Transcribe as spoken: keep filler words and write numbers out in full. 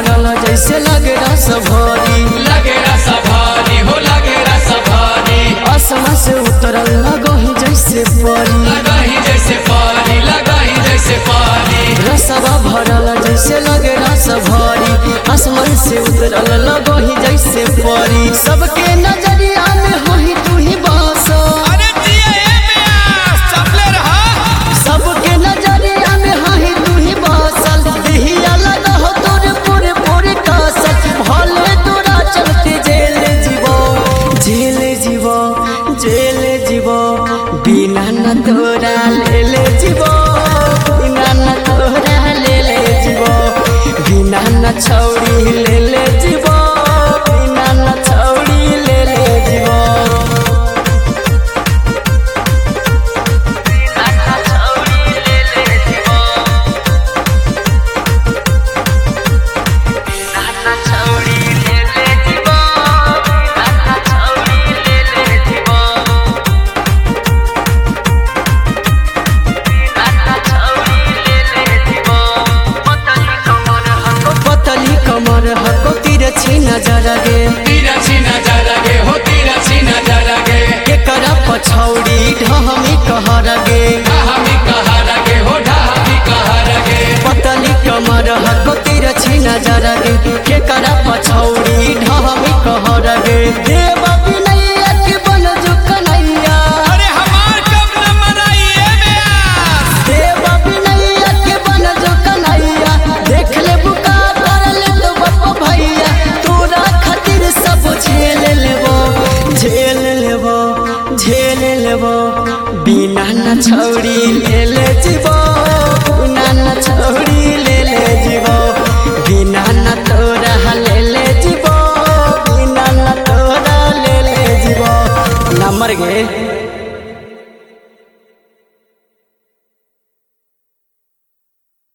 भरल जैसे लगे रस भरी लगे रस भरी हो लगे रस भरी आसमान से उतरल लगही जैसे परी लगही जैसे परी लगही जैसे परी रसवा भरल जैसे लगे रस भरी आसमान से उतरल लगही जैसे परी सबके नजरिया में होही तू ही बस अरे जिया ए प्यास चपले रहा सबके नजरिया में होही तू ही बसल दिहिया लगा हो तोरे पूरे पूरे कासल भले तोरा चलते जेल जीवो जेल जीवो जेल जीवो बिना न तोरा ले ले जीवो बिना न तोरा ले ले जीवो बिना न छौड़ी ले ले जीवो।